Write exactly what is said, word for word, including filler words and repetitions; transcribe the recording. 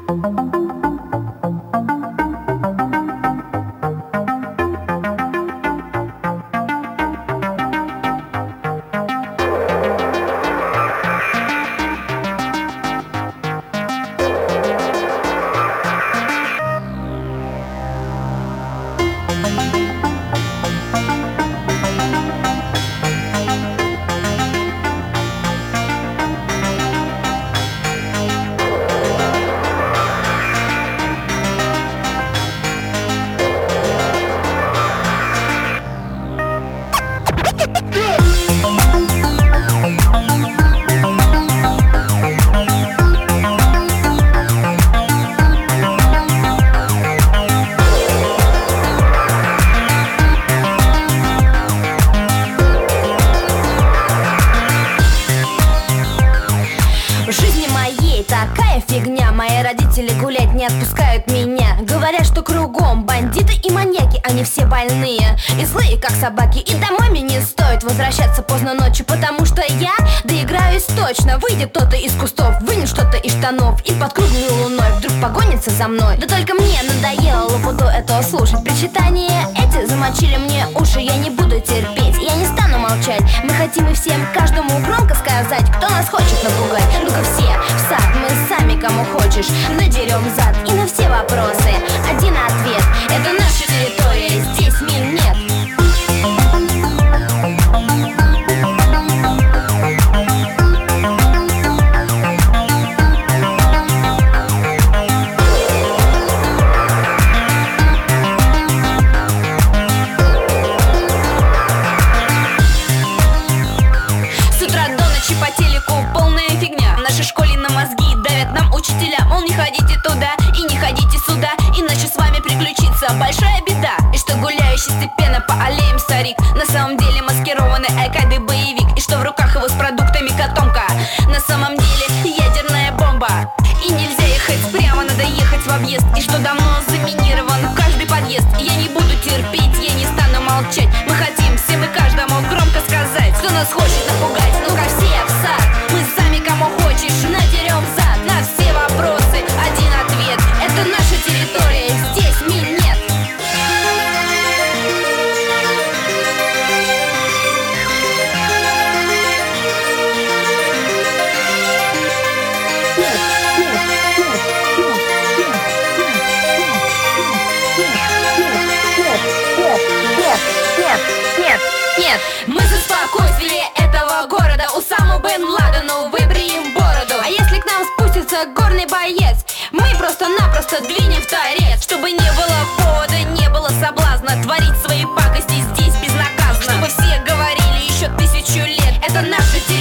Такая фигня, мои родители гулять не отпускают меня. Говорят, что кругом бандиты и маньяки, они все больные и злые, как собаки. И домой мне не стоит возвращаться поздно ночью, потому что я доиграюсь точно. Выйдет кто-то из кустов, вынет что-то из штанов и под круглой луной вдруг погонится за мной. Да только мне надоело лопуту этого слушать. Причитания эти замочили мне уши, я не буду терпеть, я не стану молчать. Мы хотим и всем, каждому громко сказать, кто нас хочет напугать. Ну-ка все в сад, мы сами кому хочешь надерем зад. И на все вопросы один ответ: это наша территория, здесь мин нет. С утра до ночи по телеку полная фигня. В нашей школе на мозги давят нам учителя, мол, не ходите туда и не ходите сюда, иначе с вами приключится большая беда. И что гуляющий степенно по аллеям старик на самом деле маскированный айкады боевик, и что в руках его с продуктами котомка на самом деле ядерная бомба. И нельзя ехать прямо, надо ехать в объезд, и что давно заминирован каждый подъезд. Я не буду терпеть, я не стану молчать. Мы хотим всем и каждому громко сказать, кто нас хочет напугать. Ну-ка все в сад, мы сами кому хочешь надерем зад. На все вопросы один ответ: это наша территория, здесь мин нет. Нет, нет, нет, мы за спокойствие этого города. Усаму бен Ладену выбреем бороду. А если к нам спустится горный боец, мы просто-напросто двинем в торец. Чтобы не было повода, не было соблазна творить свои пакости здесь безнаказанно. Чтобы все говорили еще тысячу лет, это наша территория.